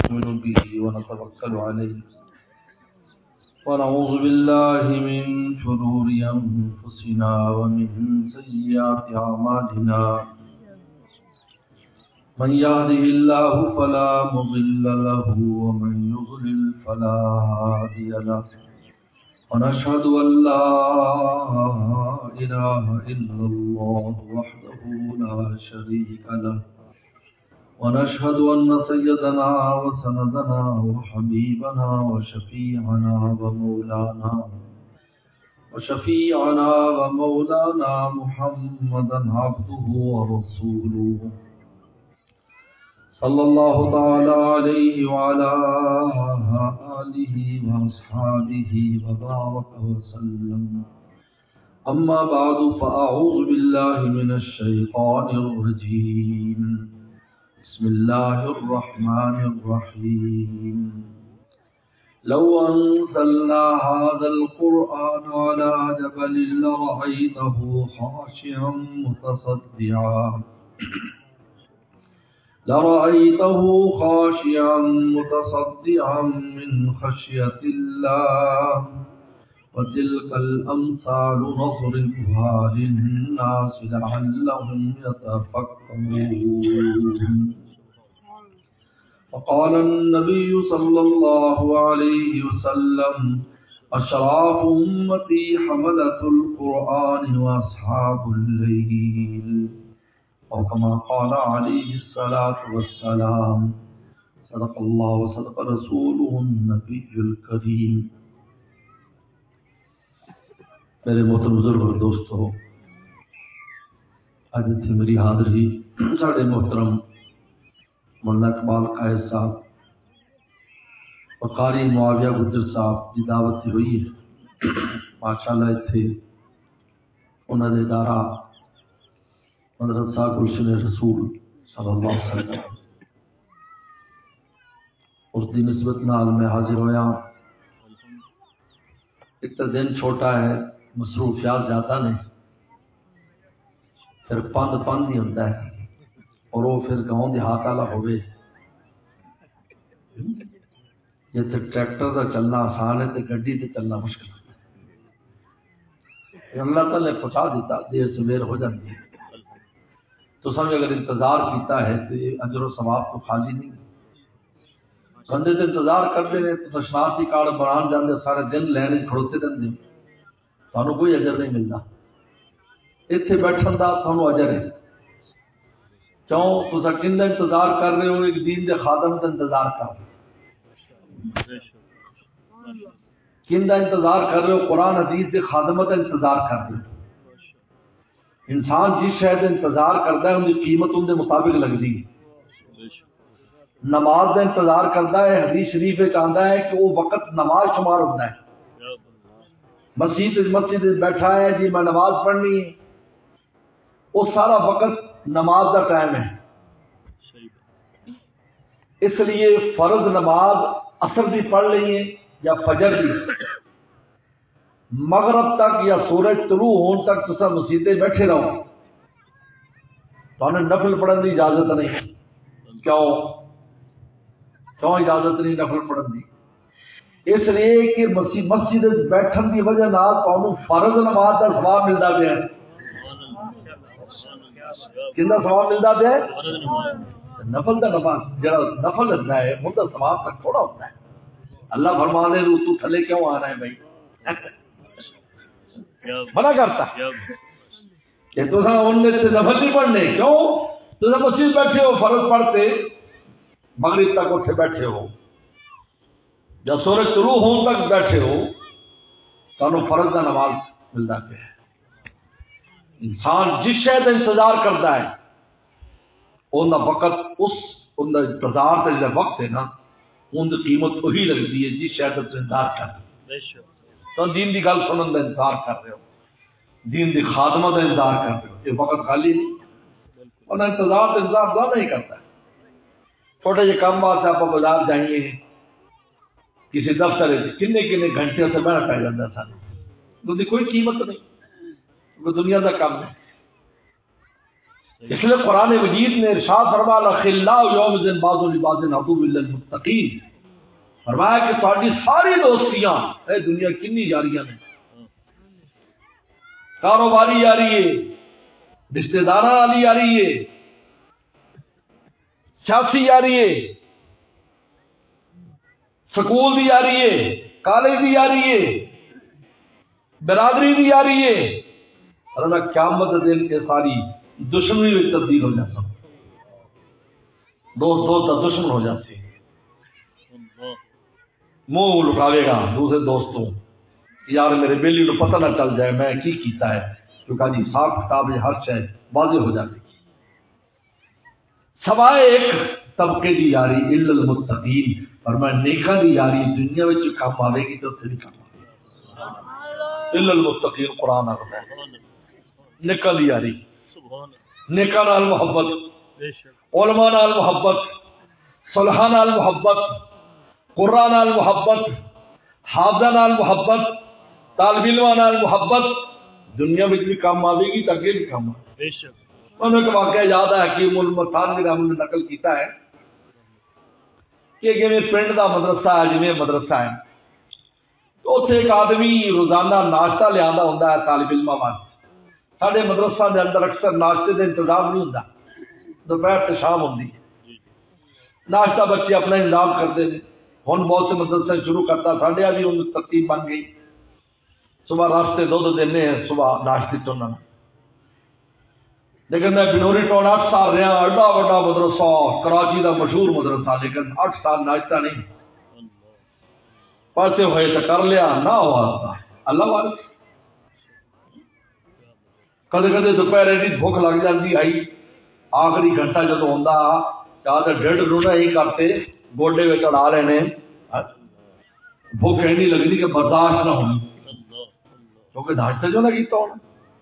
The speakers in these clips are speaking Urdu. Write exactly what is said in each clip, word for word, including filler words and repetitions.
نؤمن به ونتوكل عليه ونعوذ بالله من شرور أنفسنا ومن سيئات أعمالنا من يهده الله فلا مضل له ومن يضلل فلا هادي له ونشهد أن لا إله إلا الله وحده لا شريك له ونشهد أن سيدنا وسندنا وحبيبنا وشفيعنا ومولانا وشفيعنا ومولانا محمدا عبده ورسوله صلى الله تعالى عليه وعلى آله وأصحابه وبارك وسلم. أما بعد فأعوذ بالله من الشيطان الرجيم. بسم الله الرحمن الرحيم. لو أنزلنا هذا القرآن على جبل لرأيته خاشعا متصدعا لرأيته خاشعا متصدعا من خشية الله وتلك الأمثال نضربها للناس لعلهم يتفكرون. وقال النبي صلى الله عليه وسلم أشراف أمتي حملة القرآن وأصحاب الليل، أو كما قال عليه الصلاة والسلام. صدق الله وصدق رسوله النبي الكريم. میرے محترم بزرگ اور دوستو، آج تھی میری حاضری ساڑھے محترم مولانا اقبال قائد صاحب اور قاری معاویہ گجر صاحب کی دعوت تھی ہوئی ہے. ماشاءاللہ اتھے انہوں نے ادارہ مدرسہ گلشن رسول صلی اللہ علیہ وسلم اس دی نسبت نال میں حاضر ہویا. ایک تو دن چھوٹا ہے، مصروفیات زیادہ نہیں، پھر پند پند ہی ہوتا ہے، اور وہ پھر گاؤں دیہات والا ہوئے جیسے ٹریکٹر کا چلنا آسان ہے تو گڈی سے چلنا مشکل ہوتا ہے. اللہ تعالی نے پہنچا دیتا، دیر سویر ہو جاتی ہے. تو سمجھ اگر انتظار کیتا ہے تو یہ اجر و ثواب تو خالی نہیں. بندے تو انتظار کرتے رہے تو تشناسی کارڈ بنان جاندے سارے دن لینے کھڑوتے رہتے، سانو کوئی اجر نہیں ملتا. اتنے بیٹھن کا سانو اجر ہے. کیوں؟ تم کن انتظار کر رہے ہو؟ ایک دین دے خادم کا انتظار کر رہے ہو. کن انتظار کر رہے ہو؟ قرآن حدیث کے خادمت کا انتظار کر رہے ہو. انسان جس شے کا انتظار کرتا ہے ان کی قیمت ان کے مطابق لگتی ہے. نماز کا انتظار کرتا ہے، حدیث شریف آتا ہے کہ وہ وقت نماز شمار ہوتا ہے. مسجد مسجد بیٹھا ہے جی میں نماز پڑھنی ہے، وہ سارا وقت نماز کا ٹائم ہے. اس لیے فرض نماز عصر بھی پڑھ لئیے یا فجر بھی، مغرب تک یا سورج طلوع ہونے تک تو سب مسجدیں بیٹھے رہو. تو ہمیں نفل پڑھنے کی اجازت نہیں. کیوں کیوں اجازت نہیں نفل پڑھنے کی؟ اس لیے کہ مسجد مسجد بیٹھن کی وجہ نال تانوں فرض نماز کا ثواب ملتا پیا ہے. کتنا ثواب ملتا پیا ہے؟ نفل کا نماز جڑا نفل ہوتا ہے ان کا ثواب تک تھوڑا ہوتا ہے. اللہ فرمانے رو تو تھلے کیوں آ رہا ہے بھائی؟ منع کرتا کہ تو ان میں سے نفل نہیں پڑھنے. کیوں؟ تو مسجد بیٹھے ہو فرض پڑھتے مغرب تک اٹھے بیٹھے ہو یا سورج طلوع ہونے تک بیٹھے ہو، سانو فرض کا نماز ملتا پیا ہے. انسان جس شے کا انتظار کرتا ہے ان کا وقت اس ان کا انتظار کا جو وقت ہے نا ان کی قیمت وہی لگتی ہے جس شے کا انتظار کر رہے ہو. تو دین کی گل سنن کا انتظار کر رہے ہو، دین کی خادمت کا انتظار کر رہے ہو، یہ وقت خالی نہیں. اور انتظار تو انتظار زیادہ نہیں کرتا ہے. چھوٹے جے کام واسطے آپ بازار جائیے کسی دفتر کنے کنے گھنٹے سے بہنا پی جاتا سان، کوئی قیمت نہیں، کوئی دنیا کا کام نہیں. اس لیے قرآن مجید نے ارشاد فرمایا الاخلاء یومئذ بعض لبعض عدو الا المتقین، فرمایا کہ تہاڈی ساری دوستیاں اے دنیا کنی یاریاں نے، کاروباری یاری ہے، رشتہ داراں والی یاری ہے، سیاسی یاری ہے، سکول دی یاری ہے، کالج دی یاری ہے، برادری دی یاری ہے، اور میں قیامت دن کے ساری دشمنی میں تبدیل ہو جاتا ہوں، دوست دوست کا دشمن ہو جاتے ہیں، منہ لٹاوے گا دوسرے دوستوں، یار میرے بیلی کو پتہ نہ چل جائے میں کی کیتا ہے، کیونکہ جی حساب کتاب ہر شے واضح ہو جاتی ہے۔ سوائے ایک طبقے دی یاری الا المتقین، اور میں نیکاں دی یاری دنیا میں کام آئے گی تو پھر کام آئے گی، الا المتقین قرآن آتا ہے، نیکاں دی یاری، نیکاں نال محبت، علماء نال محبت، صلحاء نال محبت، قرآن نال محبت، حافظاں نال محبت، طالب علماں نال محبت، دنیا میں بھی کام آئے گی تو اگے بھی کام آئے گی۔ انہوں نے واقعہ یاد ہے حکیم المتان کی رحمت نے نقل کیتا ہے کہ جی پنڈ کا مدرسہ ہے، جی مدرسہ ہے تو اتنے ایک آدمی روزانہ ناشتہ لیا ہوتا ہے طالب علماں واسطے۔ سارے مدرسہ کے اندر اکثر ناشتے کا انتظام نہیں ہوتا، دوپہر سے شام ہوتی ہے، ناشتہ بچے اپنا انتظام کرتے ہیں۔ ہوں بہت سے مدرسے شروع کرتا، ساڈے بھی ان ترتیب بن گئی، صبح راستے دودھ دینے ہیں صبح ناشتے چ، لیکن میں بنوری ٹاؤن آٹھ سال رہا، ایڈا بڑا مدرسہ کراچی کا مشہور مدرسہ، لیکن آٹھ سال ناشتہ نہیں، پاسے ہوئے تو کر لیا، نہ ہوا اللہ والے۔ کدے کدے دوپہر ایڈی بھوک لگ جاتی آئی، آخری گھنٹہ جدو آتا یا تو ڈیڑھ رونا ہی کرتے گوڈے میں چڑھا لینے، بھوک ایڈی لگتی کہ برداشت نہ ہونی، کیونکہ ناشتہ جو نہ کیتا ہونا۔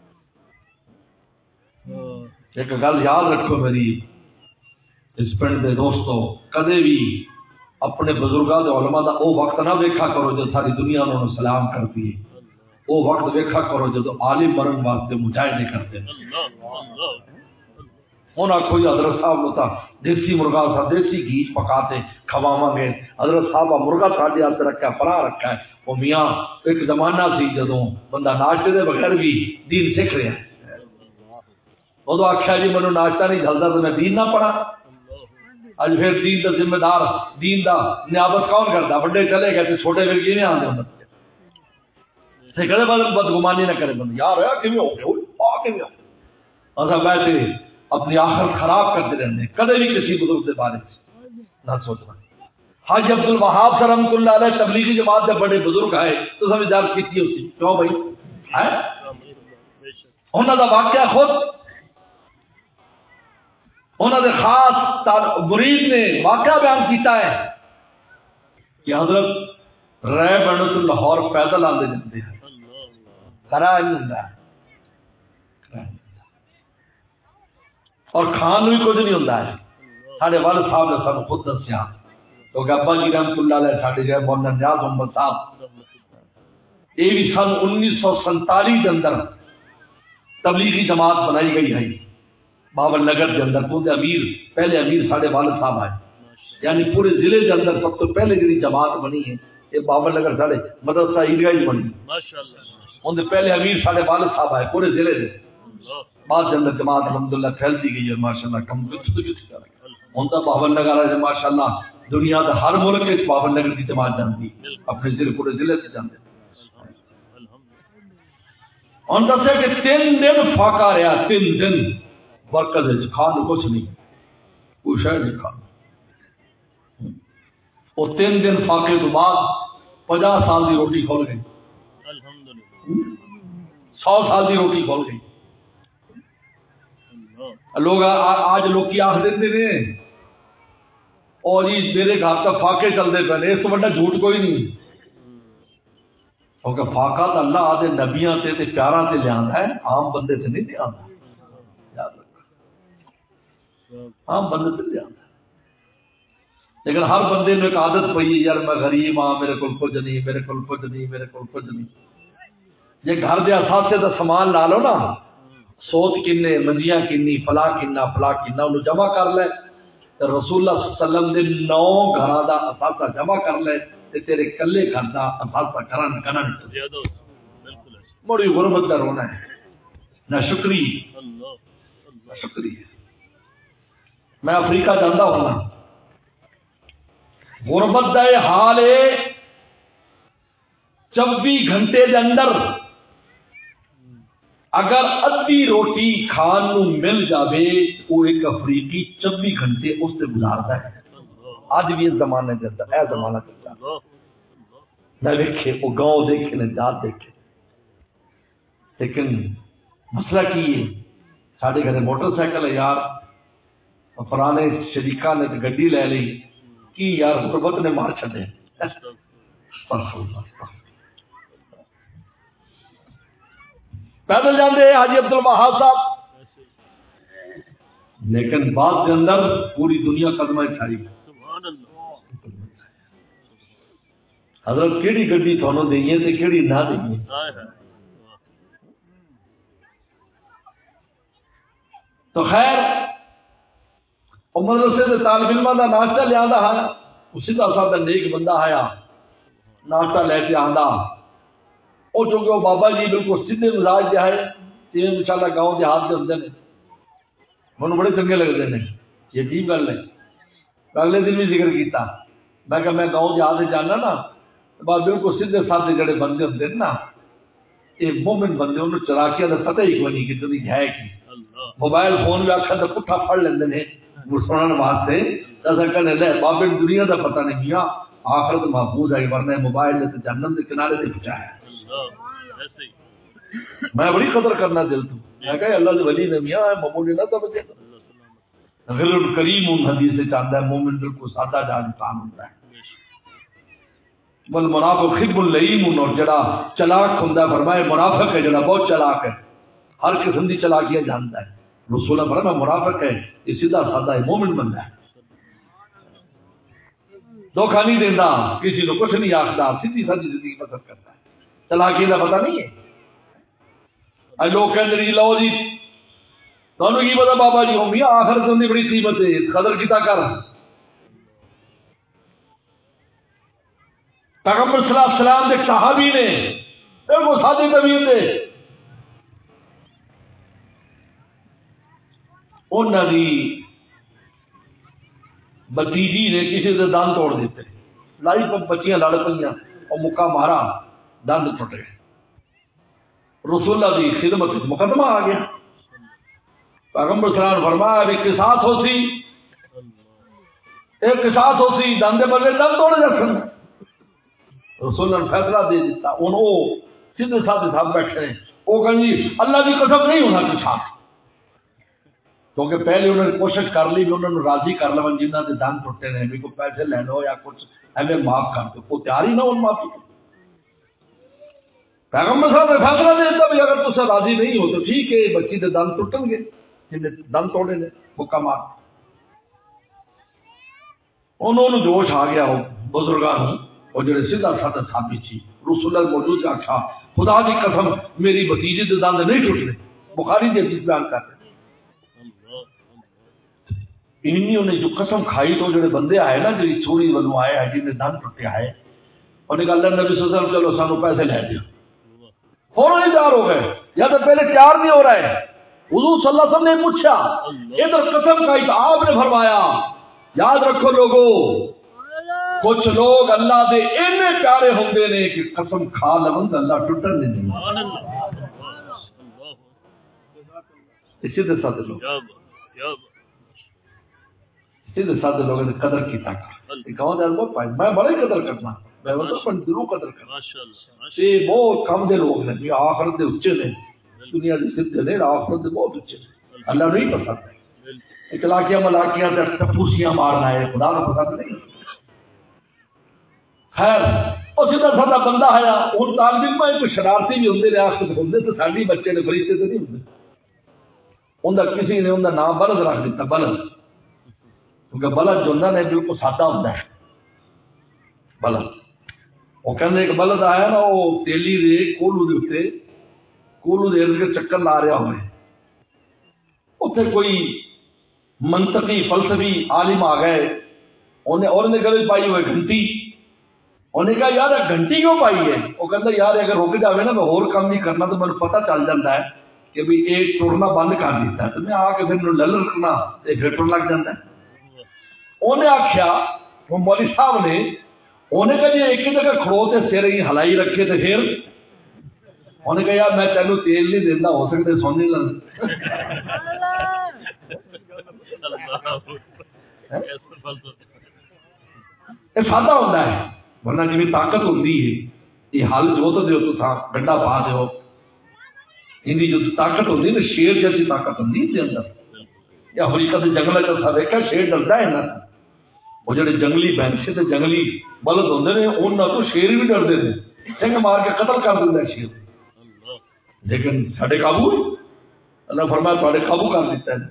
ایک گل یاد رکھو میری اس پنڈ دے دوستو، کدے بھی اپنے بزرگاں دے علماء دا او وقت نہ ویکھا کرو جو ساری دنیا انہوں نے سلام کرتی ہے، او وقت ویکھا کرو جدو عالم مرن واسطے مجاہدے کرتے ہیں۔ انہاں کوئی حضرت صاحب ہوتا دیسی مرغا سا دیسی گھی پکاتے کھواواں گے، حضرت صاحب مرغا ساڈے ہاتھ رکھا پرا رکھا ہے، وہ میاں ایک زمانہ سی جدوں بندہ ناشتے دے بغیر بھی دین سکھ رہا ہے، ادو آخیا جی مینوں ناشتہ نہیں چلتا تو میں دین نہ پڑھا۔ اج پھر دین کا ذمہ دار دین دا نیابت کون کرتا؟ بڑے چلے گئے چھوٹے پھر کی نہیں آتے ہوں، کدے بدگمانی نہ کرے بندہ، یار کیویں ہو گیا اصا ویسے اپنی آخرت خراب کرتے رہتے، کدے بھی کسی بزرگ کے بارے نہ سوچنا۔ حاجی عبد الوہاب صاحب رحمۃ اللہ علیہ تبلیغی جماعت کے بڑے بزرگ آئے تو سمجھ دار کی ہوتی کیوں بھائی ہے انہوں کا واقعہ خود انہوں نے خاص مرید نے واقعہ بیان کیتا ہے کہ حضرت رائے بنت لاہور پیدل آتے جاتے ہیں، کرا نہیں ہوتا اور کھان بھی کچھ نہیں ہوتا ہے۔ سارے والد صاحب نے سب خود دسیا کیونکہ ابا جی رحمت اللہ علیہ سارے جو مولانا نیاز محمد صاحب یہ بھی سن انیس سو سنتالیس کے اندر تبلیغی جماعت بنائی گئی ہے باول نگر کے اندر، پورے امیر پہلے امیر ساڑھے والد صاحب آئے، یعنی پورے ضلع کے اندر سب تو پہلے جی جماعت بنی ہے یہ باول نگر ساڑھے مدرسہ عیدگاہ بنی، اندر پہلے امیر ساڑھے والد صاحب آئے پورے ضلع سے، بعد کے اندر جماعت الحمدللہ پھیلتی گئی ہے ماشاء اللہ، کم ہوں تو باول نگر ہے ماشاء اللہ دنیا کا ہر ملک اس باول نگر کی جماعت جانتی اپنے ضلع پورے ضلع سے جانتے۔ ہوں دسے کہ تین دن فاقہ رہا، تین دن برکت کھان کچھ نہیں، کوئی شہ نہیں کھانا، وہ تین دن فاقے تو بعد پچاس سال کی روٹی کھول گئی، سو سال کی روٹی کھول گئی۔ لوگ آج لوگ آخ دیتے ہیں اور جی میرے گھر تک فاقے چلتے پہلے، اس تو بڑا جھوٹ کوئی نہیں، کیونکہ فاقہ تو اللہ آدھے نبیاں سے تے پیاراں سے لیا ہے، عام بندے سے نہیں لیا، یاد رکھو عام بندے سے لیا، لیکن ہر بندے میں ایک عادت پئی ہے یار میں غریب ہاں میرے کو کچھ نہیں، میرے کو کچھ نہیں، میرے کو کچھ نہیں۔ جی گھر دے اثاثے کا سامان لا لو نا سوت کنے منجیاں کنی فلا کنا فلا کنا انہوں جمع کر لے رسول اللہ صلی اللہ علیہ وسلم دے نو گھراں دا اثاثہ جمع کر لے تے تیرے کلے گھر دا اثاثہ کرن کرن بڑی غربت دا رونا ہے نہ شکری نہ شکری میں افریقہ جاندا ہونا غربت دا یہ حال ہے چوبیس گھنٹے دے اندر اگر ادھی روٹی کھان نو مل جاوے وہ ایک افریقی چوبیس گھنٹے اس سے گزارتا ہے آج بھی اس زمانے کے اندر اے زمانہ چلتا نہ دیکھے وہ گاؤں دیکھے نہ جات دیکھے لیکن مسئلہ کی ہے ساڑھے گھر موٹر سائیکل ہے یار پرانے شریکہ نے گڈی لے لی کی یار غربت نے مار چھڑے پیدل جاندے حاجی عبد الوہاب صاحب لیکن بعد کے اندر پوری دنیا قدمہ چھائی حضرت کیڑی گڈی تھانوں دئیے تے کیڑی نہ دئیے تو خیر مدرسے سے طالب علماں دا ناشتہ لیا ہے اسی کا صاحب نیک بندہ آیا ناشتہ لے کے آندا وہ چونکہ وہ بابا جی بالکل سیدھے مزاج دے ہے جی انشاءاللہ گاؤں دیہات کے ہوندے نے مجھے بڑے چنگے لگتے ہیں یہ عجیب گل ہے اگلے دن بھی ذکر کیتا میں کہ میں گاؤں دیہات سے جانا نا بات بالکل سیدھے سادے جڑے بندے ہوندے ہیں نا یہ مومن بندے انہوں چلاکیاں دا پتہ ہی کوئی نہیں کہ تھی ہے کی موبائل فون بھی آخر تو پٹھا پڑھ لیندے ہیں سنن واسطے ایسا کہنے لے بابے دنیا دا پتہ نہیں کیا آخرت محفوظ ہے ورنہ موبائل نے جہنم کے کنارے تے پہنچایا میں بڑی قدر کرنا دل تو میں کہا اللہ دے ولی نے میاں معمولی نہ توجہ غیر الکریم ان حدیث سے چاہتا ہے مومن بالکل سادہ جان انسان ہوتا ہے بل منافق خب اللئیم اور جڑا چلاک ہوندا ہے فرمائے منافق ہے جڑا بہت چلاک ہے ہر قسم دی چلاکیاں جانتا ہے رسول اللہ فرمایا منافق ہے یہ سیدھا سادہ ہے مومن بندہ ہے دھوکہ نہیں دینا کسی کو کچھ نہیں آختا سیدھی سادی زندگی بسر کرتا ہے چلاکی کا پتہ نہیں ہے اج لوگ کہتے ہیں لو جی تمہیں کی پتا بابا جی ہوں میاں آخر سے بڑی قیمت ہے قدر کیتا کر پیغمبر صلی اللہ علیہ وسلم کے صحابی نے بالکل سادی طبیعت دے انہوں نے بتیجی نے کسی سے دند توڑ دیتے لائی پر بچیاں لڑ پئیاں اور مکہ مارا دند ٹوٹ گئے رسول اللہ کی خدمت مقدمہ آ گیا پیغمبر صلی اللہ علیہ وسلم فرمایا ایک قصاص ہوتی ایک قصاص ہوتی دند بدلے دند توڑ جاتے رسول اللہ نے فیصلہ دے دیتا انہوں سیدھے ساتھ صاحب بیٹھے ہیں وہ کہیں جی اللہ کی قسم نہیں ہونا قصاص کیونکہ پہلے انہوں نے کوشش کر لی کہ انہوں نے راضی کر لو جنہوں نے دند ٹوٹے نے بھی کوئی پیسے لے لو یا کچھ ہمیں معاف کر دو وہ تیار ہی نہ ان معافی پیغمبر صاحب نے فیصلہ دے دیتا بھی اگر تم راضی نہیں ہو تو ٹھیک ہے بچی کے دند ٹوٹن گے جنہیں دند توڑے نے مکہ مار انہوں نے جوش آ گیا ہو بزرگان اور جڑے سیدھا سادہ ثابت تھی رسول اللہ موجود آخا خدا کی قسم میری بتیجے کے دند نہیں ٹوٹنے بخاری کے حدیث بیان کر رہے انہوں نے جو قسم کھائی تو جڑے بندے آئے نا جی چھوڑی والوں آئے ہیں جنہیں دند ٹوٹے آئے اور نکال اللہ نبی صلی اللہ علیہ وسلم چلو سانو پیسے لے دیا فوراً ہی تیار ہو گئے یا تو پہلے تیار نہیں ہو رہے حضور صلی اللہ علیہ وسلم نے پوچھا ادھر قسم کھائی تو آپ نے فرمایا یاد رکھو لوگوں کچھ لوگ اللہ دے اینے پیارے ہوندے نے کہ قسم کھا لون اللہ ٹوٹن نہیں دیں اسی دے ساتھ لوگ سیدھے سادے لوگوں نے قدر کی تاکہ کہوں دے بہت پائے میں بڑے قدر کرنا میں بڑا پن ضرور قدر کرنا یہ بہت کم دے لوگ نے یہ آخرت دے اچھے نے دنیا دے سدھے نے آخرت دے بہت اچھے نے اللہ نہیں پسند ہے اخلاقیاں ملاقیاں تے ٹپوسیاں مارنا ہے خدا کو پسند نہیں خیر اور سیدھا سادہ بندہ آیا ہوں طالب علم کوئی شرارتی بھی ہوندے ریاست ہوندے تو ساڈی بچے نے فرشتے تو نہیں ہوندے انہاں کسی نے انہاں نام بلد رکھ دیتا بلد کیونکہ بلد جو نے بالکل سادہ ہوتا ہے بلد وہ کہنے ایک بلد آیا نا وہ تیلی دے کولو دے اتنے کولو دے ارد کے چکر لا رہا ہوئے اتنے کوئی منطقی فلسفی عالم آ گئے، انہیں اور نے گلے پائی ہوئے گھنٹی، انہیں کہا یار گھنٹی کیوں پائی ہے؟ وہ کہتا یار اگر رک جاوے نا میں اور کام نہیں کرنا تو مجھے پتہ چل جاتا ہے کہ بھی ایک ٹرنا بند کر دیتا ہے، تو میں آ کے پھر لل رکھنا پھر ٹر لگ جاتا ہے۔ انہیں آخیا وہ مولوی صاحب نے، انہیں کہا جی ایک ہی جگہ کھڑو تے سر ہی ہلائی رکھے تو پھر انہیں کہا یار میں تینوں تیل نہیں دینا، ہو سکتے سونے لگ یہ سادہ ہوتا ہے، ورنہ جی طاقت ہوتی ہے یہ حل جو تو دیو تو تھا ڈنڈا پا دیو، ان جو طاقت ہوتی ہے نا شیر جیسی طاقت ہوتی ہے اندر، یا حقیقت جنگل چلتا دیکھا شیر ڈرتا ہے نا، وہ جڑے جنگلی بینسے تے جنگلی بلد ہوتے ہیں ان تو شیر بھی ڈرتے ہیں، سنگ مار کے قتل کر دیتا ہے شیر، لیکن ساڈے قابو اللہ فرمایا تھوڑے قابو کر دیتا ہے،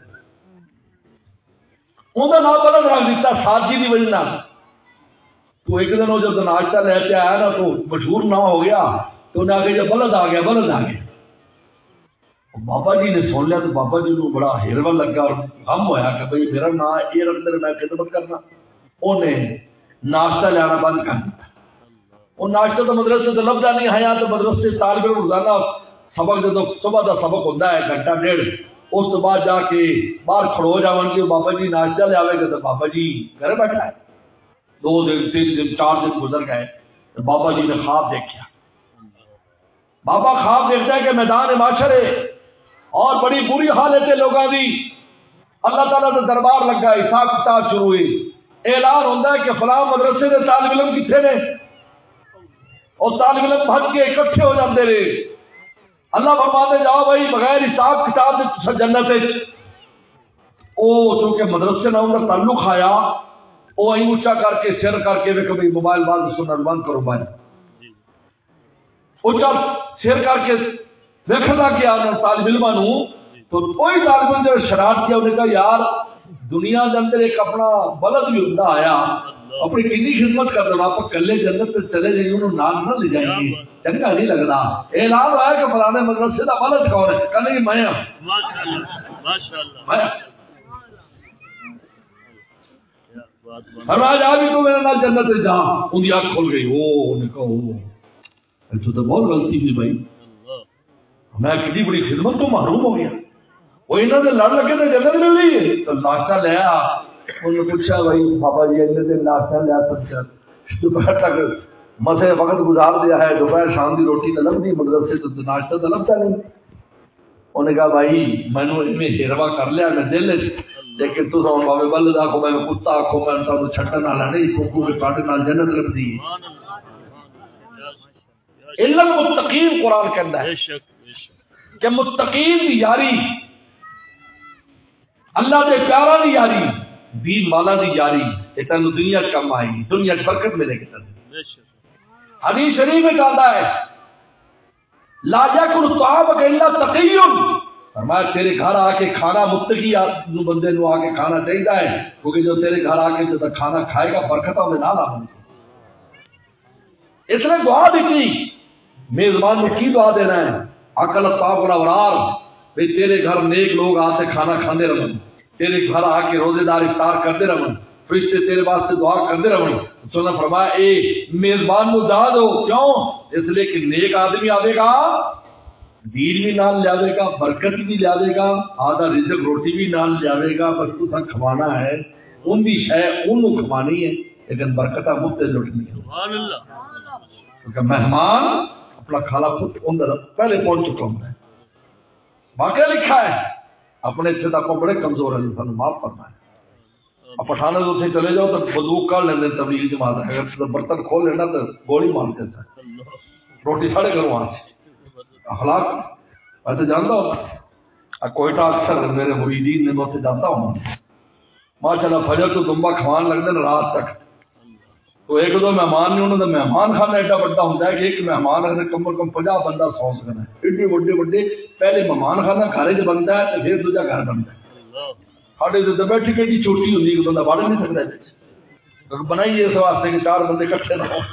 انہوں نے بلد رکھ دیتا سادگی کی وجہ سے۔ تو ایک دن وہ جب ناشتہ لے کے آیا نا تو مشہور نہ ہو گیا، تو انہیں آگے جب بلد آ گیا بلد آ گیا، بابا جی نے سن لیا تو بابا جی کو بڑا ہیروا لگا اور غم ہویا کہ بھئی میرا نام یہ رکھ دے میں خدمت کرنا، انہیں ناشتہ لینا بند کر دیا۔ وہ ناشتہ تو مدرسے سے لبدا نہیں ہے، تو مدرسے طالب علم روزانہ سبق جب صبح کا سبق ہوتا ہے گھنٹہ ڈیڑھ، اس تو بعد جا کے باہر کھڑو جاون کے بابا جی ناشتہ لے آئے گا تو بابا جی گھر بیٹھا ہے۔ دو دن تین دن چار دن گزر گئے تو بابا جی نے خواب دیکھا، بابا خواب دیکھتا ہے کہ میدان معاشر ہے اور بڑی بری حالت ہے لوگوں کی، اللہ تعالیٰ کا دربار لگا، حساب کتاب شروع ہوئی، اعلان ہوتا ہے کہ فلاں مدرسے کے طالب علم کتنے نے، اور طالب علم بھج کے اکٹھے ہو جاتے رہے، اللہ فرماتے جاؤ بھائی بغیر حساب کتاب جنت ہے۔ او چونکہ مدرسے نہ ان کا تعلق آیا، وہ ایں اونچا کر کے سر کر کے ویکھو بھائی موبائل بند سننا بند کرو موبائل، اونچا سر کر کے دیکھنا کیا طالب علماں نو، تو کوئی طالب علم جو شرارت کیا انہیں کہا یار دنیا کے اندر ایک اپنا بلد بھی ہوتا آیا، اپنی کتنی خدمت کر رہا آپ کلے جنت پہ چلے جائیں انہوں نام نہ لے جائیں گے، چنگا نہیں لگتا۔ اعلان ہوا کہ فلانے مدرسے کا بلد کون ہے؟ کہ نہیں میں میں فرمایا جا بھی تو میرے نال جنت جا، ان کی آنکھ کھل گئی، او نے کہا او تو بہت غلطی تھی بھائی، میں کتنی بڑی خدمت تو محروم ہو گیا، وہ انہوں نے لڑ لگے تو جنت مل رہی ہے، تو ناشتہ لیا، انہوں نے پوچھا بھائی بابا جی انہوں نے ناشتہ لیا سکتا دوپہر تک مسے وقت گزار دیا ہے، دوپہر شام کی روٹی طلب نہیں، مدرسے تو ناشتہ طلبتا نہیں۔ انہوں نے کہا بھائی میں نے ہیروا کر لیا میں دل، لیکن تو بابے بلد آخو میں کتا آخو میں تو چھٹن والا نہیں، کوکو کے کاٹے نال جنت لگتی ہے۔ علم متقین قرآن کہتا ہے کہ متقین دی یاری، اللہ دے پیارا دی یاری، دین والا دی یاری، یہ تینوں دنیا کم آئے گی، دنیا برکت ملے گی تینوں۔ حدیث شریف میں کہتا ہے لا یاکل طعامک الا تقی، فرمایا تیرے گھر آ کے کھانا متقی بندے نو آ کے کھانا چاہیے ہے، کیونکہ جو تیرے گھر آ کے جو کھانا کھائے گا برکت میں نہ لاؤں۔ اس نے دعا دیتی، میزبان نے کی دعا دینا ہے، عقل طاق الابرار، بھئی تیرے گھر نیک لوگ آتے کھانا کھاندے رہن، تیرے گھر آ کے روزے دار افطار کرتے رہن، فرشتے تیرے واسطے دعا کرتے رہن۔ تو نے فرمایا اے میزبان کو دعا دو، کیوں؟ اس لیے کہ نیک آدمی آئے گا، دین بھی نال لے گا، برکت بھی لے گا، آدھا رزق روٹی بھی نال لے گا، بس تو کھوانا ہے، ان بھی شے انہوں کھوانی ہے، لیکن برکتہ مفت لٹنی ہے۔ سبحان اللہ، کیونکہ مہمان اپنا کھالا خود اندر پہلے پہنچ چکا ہوں ہے۔ واقعہ لکھا ہے اپنے اتنے تک بڑے کمزور ہیں، انسان معاف کرنا ہے۔ اب پٹھانے تو اتنے چلے جاؤ تو بندوق کر لینے تبلیغ جماعت، اگر برتن کھول لینا تو گولی مار دیتا ہے، روٹی ساڑھے کرو وہاں سے۔ اخلاق میں تو جانتا ہوں، کوئٹہ اکثر میرے مریدین نے میں اسے جانتا ہوں، ماشاء اللہ فجر تو دمبا کھوان لگتے ہیں رات تک، تو ایک دو مہمان نے انہوں نے مہمان کھانا ایڈا بڑا ہوتا ہے کہ ایک مہمان اگر کم از کم پنجا بندہ سو سکنا ہے، ایڈے بڑے بڑے پہلے مہمان کھانا گھر چ بنتا ہے تو پھر دوجا گھر بنتا ہے۔ ساڈے تو بیٹھی بیٹھی چھوٹی ہوتی ہے، بندہ بڑھ نہیں سکتا، بنائیے اس واسطے کہ چار بندے کٹھے نہ ہو۔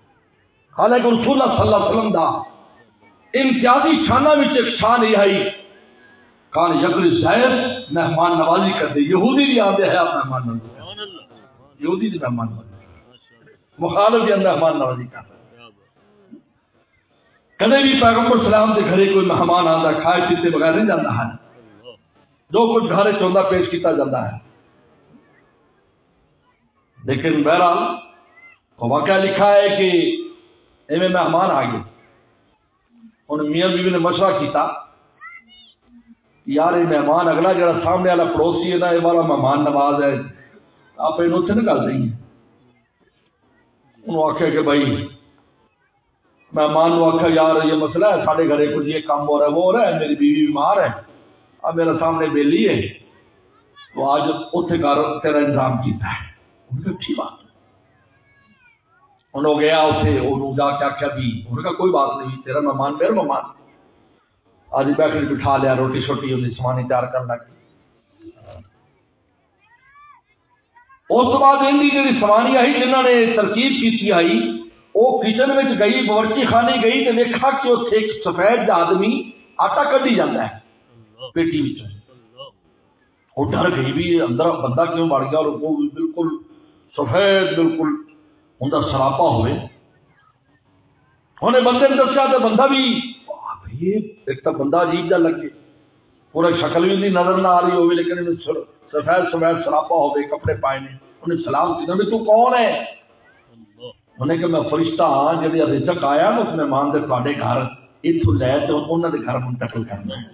حالانکہ رسول اللہ صلی اللہ علیہ وسلم دا امتیازی شانہ وچ ایک شان یہ آئی کان یکر زائر مہمان نوازی کرتے. یہودی بھی آتے ہیں آپ مہمان نوازی, یہودی بھی مہمان نوازی, مخالف بھی مہمان نوازی کرتے. کدے بھی پیغمبر سلام کے گھرے کوئی مہمان آتا کھائے پیتے بغیر نہیں جاتا ہے, جو کچھ گھر چاہتا پیش کیتا جاتا ہے. لیکن بہرحال واقعہ لکھا ہے کہ ایویں مہمان آ گئے, انہوں میاں بیوی نے مشورہ کیتا یار یہ مہمان اگلا جڑا سامنے والا پڑوسی ہے نا یہ والا مہمان نواز ہے, آپ اتنے نہ کر دیں گے. انہوں آخیا کہ بھائی مہمان نے آخیا یار یہ مسئلہ ہے سارے گھر کچھ یہ کام ہو رہا ہے وہ ہو رہا ہے, میری بیوی بیمار ہے, اب میرا سامنے بیلی ہے تو آج اتنے گھر تیرا انتظام کیتا ہے. اچھی بات. انہوں گیا اتنے انہوں جا کے آخیا بھی انہوں کا کوئی بات نہیں تیرا مہمان میرا مہمان, آج بیٹھ بٹھا لیا روٹی شوٹی انہیں سمانی تیار کرنا لگی. اس بعد ان کی جی سوانی آئی جنہوں نے ترکیب کی آئی وہ کچن میں گئی باورچی خانے گئی تو دیکھا کہ اتنے ایک سفید آدمی آٹا کڈی جاتا ہے پیٹی میں. وہ ڈر گئی بھی اندر بندہ کیوں بڑھ گیا, اور وہ بالکل سفید بالکل ان کا سراپا ہوئے. انہیں بندے نے دسیا تو بندہ بھی ایک تو بندہ عجیب جا لگے, پورا شکل بھی نہیں نظر نہ آ رہی ہوگی لیکن سفید سفید سراپا ہوئے کپڑے پائے نے. انہیں سلام کیا بھی تو کون ہے؟ انہیں کہ میں فرشتہ ہاں جب رزق آیا نا اس مہمان دے تھوڑے گھر اتوں لے تو انہوں نے گھر منتقل کرنا ہے.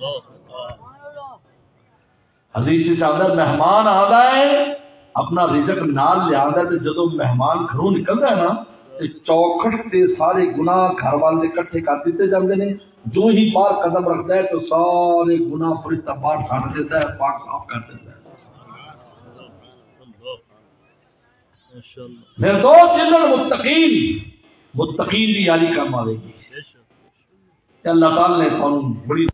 حدیث سے آدھا مہمان آدھا ہے اپنا رزق نال لیا ہے تو جدو مہمان گھروں نکلتا ہے نا چوکھٹ کے سارے گناہ گھر والے کٹھے کر دیتے جاتے ہیں. جو ہی باہر قدم رکھتا ہے تو سارے گناہ فرشتہ باہر چھاڑ دیتا ہے, پاک صاف کر دیتا ہے. پھر دو چلن متقین متقین کی یاری کام آئے گی. اللہ تعالی نے قانون بڑی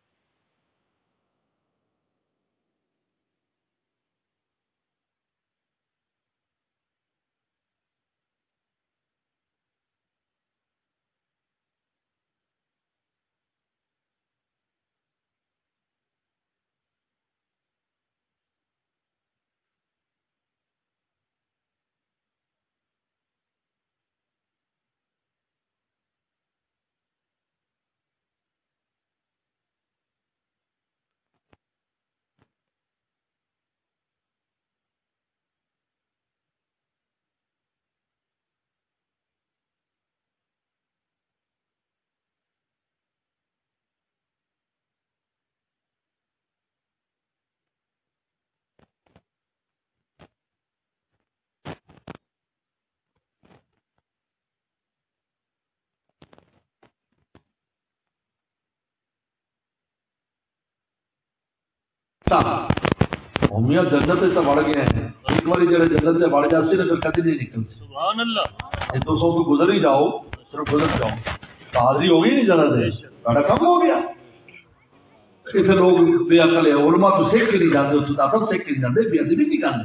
میاں جنت سے بڑھ گئے ہیں. ایک بار جب جنت سے بڑھ جاتے ہیں پھر کبھی نہیں نکلتے. سبحان اللہ. دو سو کو گزر ہی جاؤ صرف گزر جاؤ حاضری ہو گئی نہیں جنت سے سارا کم ہو گیا. اتنے لوگ بے عقل ہے علماء تو سیکھ کے نہیں جاتے ادب سیکھ کے نہیں جاتے بے ادبی نہیں کرتے.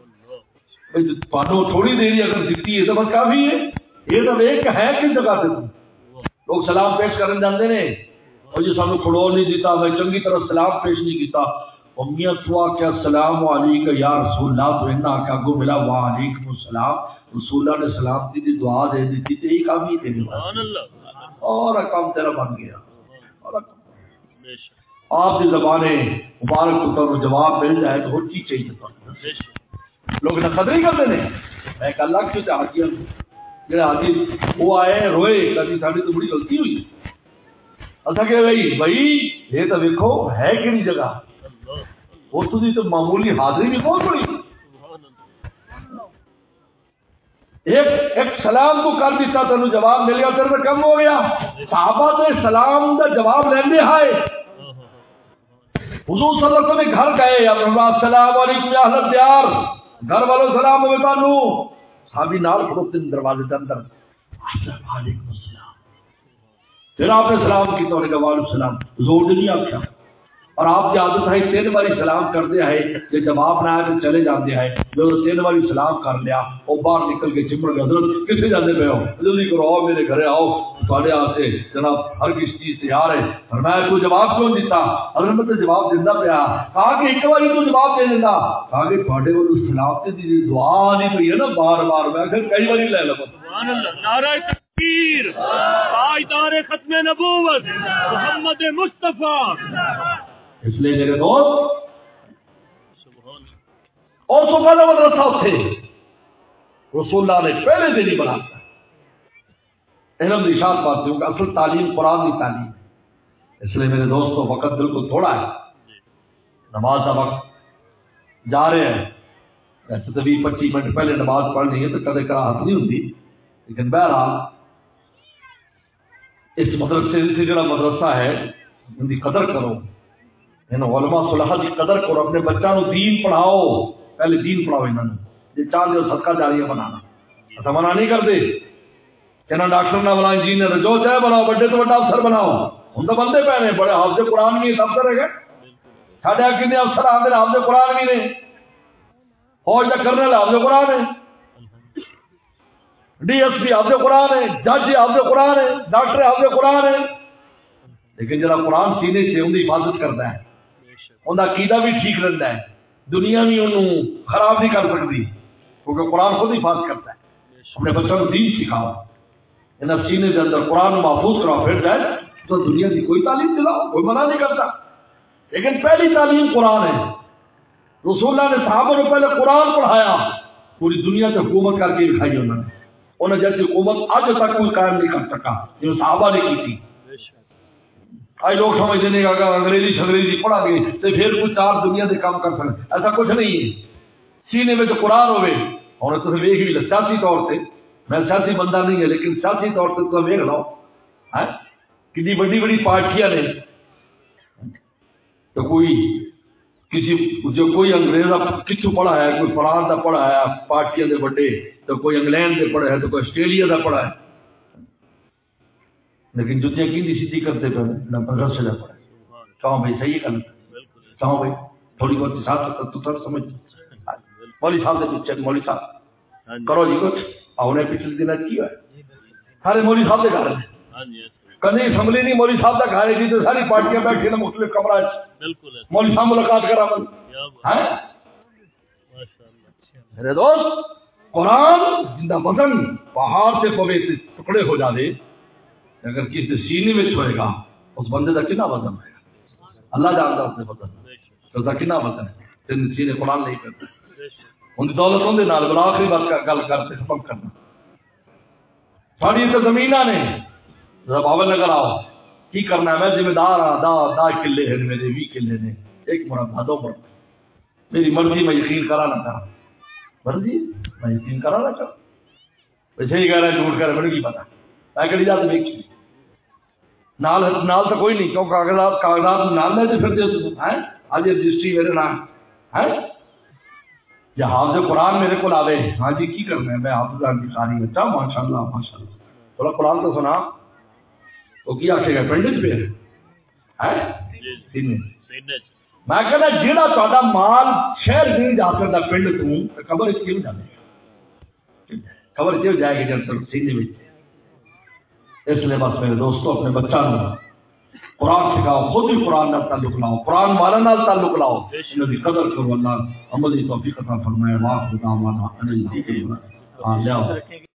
تھوڑی دیر اگر دیتی ہے تو بس کافی ہے. یہ تو ایک ہے کس جگہ سے لوگ سلام پیش کرنے جاتے ہیں اور یہ سانو کھڑو نہیں دیتا میں چنگی طرح سلام پیش نہیں کیتا. امیہ تو کیا السلام علیکم یا رسول اللہ تو انہاں کیا گو ملا وعلیکم السلام رسول اللہ نے سلام دی دی دعا دے دی تھی تے ایک کام ہی تیرے سبحان اللہ اور کام تیرا بن گیا. اور آپ کی زبانیں مبارک کو جواب مل جائے تو ہر چیز چاہیے. لوگ نہ قدر ہی کرتے ہیں. میں ایک اللہ کی حاجی جڑے حاجی وہ آئے روئے کبھی ساری تو بڑی غلطی ہوئی. اچھا کہ بھائی بھائی یہ تو دیکھو ہے کہڑی جگہ وہ تھی تو معمولی حاضری بھی بہت بڑی. ایک ایک سلام کو کر دیتا تینوں جواب مل گیا تیرے کم ہو گیا. صحابہ تو سلام کا جواب لیندے آئے. حضور صلی اللہ علیہ وسلم گھر گئے السلام علیکم یا اہل الدیار گھر والوں سلام ہوئے تانوں صحابی نال کھڑوتے دروازے کے اندر وعلیکم السلام. پھر آپ نے سلام کی تو نے کہا وعلیکم السلام زور نہیں آخیا اور آپ کی عادت ہے تین باری سلام کر دیا ہے کہ جب آپ نہ آئے تو چلے جاتے ہیں. جو تین باری سلام کر لیا وہ باہر نکل کے چمڑ کے حضرت کتنے جاتے پہ ہو جلدی کرو آؤ میرے گھر آؤ تھوڑے یہاں سے جناب ہر کسی چیز تیار ہے. فرمایا تو جواب کیوں دیتا؟ حضرت میں تو جواب دینا پیا. کہا کہ ایک باری تو جواب دے دینا. کہا کہ تھوڑے وہ سلامتی دی دعا نہیں پئی ہے نا بار بار میں پھر کئی باری لے لو. سبحان اللہ. نعرہ تکبیر، پائیدار ختم نبوت محمد مصطفیٰ. اس لیے میرے دوست اور تو پہلے مدرسہ تھے رسول اللہ نے پہلے دن ہی بنا علم نشاد بات کہ اصل تعلیم قرآن کی تعلیم ہے. اس لیے میرے دوستوں وقت بالکل تھوڑا ہے. نماز کا وقت جا رہے ہیں ویسے تو بھی پچیس منٹ پہلے نماز پڑھنی ہے تو کدے کراہت نہیں ہوتی لیکن بہرحال اس مدرسے سے جڑا مدرسہ ہے ان کی قدر کرو. علماء صلاح کی قدر کرو. اپنے بچوں کو دین پڑھاؤ. پہلے دین پڑھاؤ. انہوں نے یہ چاہتے ہو صدقہ جاریہ بنانا ایسا منع نہیں کرتے کہنا ڈاکٹر نہ بناؤ انجینئر جو چاہے بناؤ بڑے تو بڑا افسر بناؤ. ہم تو بندے پہ بڑے حافظ قرآن بھی افسر ہے ساڈے کتنے افسر آتے ہیں حافظ قرآن بھی نے فوج کا کرنل حافظ قرآن ہے ڈی ایس پی حافظ قرآن ہے جج حافظ قرآن ہے ڈاکٹر حافظ قرآن ہے. لیکن جرا قرآن سینے سے ان کی حفاظت کرتا ہے ان کا عقیدہ بھی ٹھیک رہتا ہے. دنیا بھی انہوں خراب نہیں کر سکتی کیونکہ قرآن خود حفاظت کرتا ہے. اپنے بچوں کو دین سکھاؤ ان سینے کے اندر قرآن محفوظ کراؤ. پھر جائے تو دنیا کی کوئی تعلیم دلاؤ کوئی منع نہیں کرتا. لیکن پہلی تعلیم قرآن ہے. رسول اللہ نے صحابہ کو پہلے قرآن پڑھایا. پوری دنیا سے حکومت کر کے دکھائی انہوں نے. انہیں جیسی حکومت آج تک کوئی قائم نہیں کر سکا جو صحابہ نے کی تھی. آج لوگ سمجھتے ہیں اگر انگریزی شنگریزی پڑھا گئے تو پھر کچھ چار دنیا سے کام کر سکتے. ایسا کچھ نہیں ہے. سینے میں تو قرآن ہوئے اور تو ویک بھی سیاسی طور سے میں سیاسی بندہ نہیں ہے لیکن سیاسی طور سے تو ویک لو کتنی بڑی بڑی پارٹیاں نے تو کوئی کسی جو کوئی انگریز کتوں پڑھا ہے کوئی فرانس کا پڑھا ہے پارٹیاں دے بڑے تو کوئی انگلینڈ سے پڑھا ہے تو کوئی آسٹریلیا کا پڑھا ہے لیکن جتیاں کی سیدھی کرتے پہ مدرسے کا پڑھا ہے. کہوں بھائی صحیح کر کہوں بھائی تھوڑی بہت حساب تو سر سمجھ مولوی صاحب سے پوچھے مولوی صاحب کرو جی کچھ انہیں پچھلے دن کی ہے سارے مولوی صاحب کے گھر کدی اسمبلی نہیں مولوی صاحب کا گھر ہے تو ساری پارٹیاں بیٹھی نا مختلف کمرہ مولوی صاحب ملاقات کرا. میرے دوست قرآن زندہ وطن پہاڑ سے پوے سے ٹکڑے ہو جاتے اگر کسی سینے میں چھوئے گا اس بندے کا کتنا وزن ہے اللہ جانتا اس نے وزن تو کتنا وزن ہے. سینے قرآن نہیں کرتا ان کی دولت ہوں نال بلا آخری بات گل کرتے ختم کرنا. ساری تو زمین نے بابل نگر آؤ کی کرنا ہے میں ذمہ دار ہاں دا دا کلے ہیں میرے بھی کلے نے ایک مربع دو مربع میری مرضی میں یقین کرا نہ کرا مرضی میں یقین کرا نہ کرا ویسے ہی کہہ رہا ہے جھوٹ کر میرے کی پتا میں کہی جاتے دیکھی نال نال تو کوئی نہیں کیوں کاغذات کاغذات نال لے پھر ہیں آج رجسٹری میرے نام ہے یا حافظ قرآن میرے کو آوے ہاں جی کی کرنا ہے میں حافظ کی قاری بچہ ماشاء اللہ ماشاء اللہ تھوڑا قرآن تو سنا وہ کیا آخے گا پنڈت پہ میں کہنا جیڑا تا مال شہر نہیں جا سکتا پنڈ تو خبر کیوں جانے خبر کیوں جائے گی جب تک سینے میں. اس لیے بس میرے دوستوں اپنے بچوں کو قرآن سکھاؤ خود ہی قرآن نال تعلق لاؤ قرآن والا نال تعلق لاؤ انہوں کی قدر کرو. اللہ عملی توفیق عطا فرمائے. واہ خدا مانا ہاں لیاؤ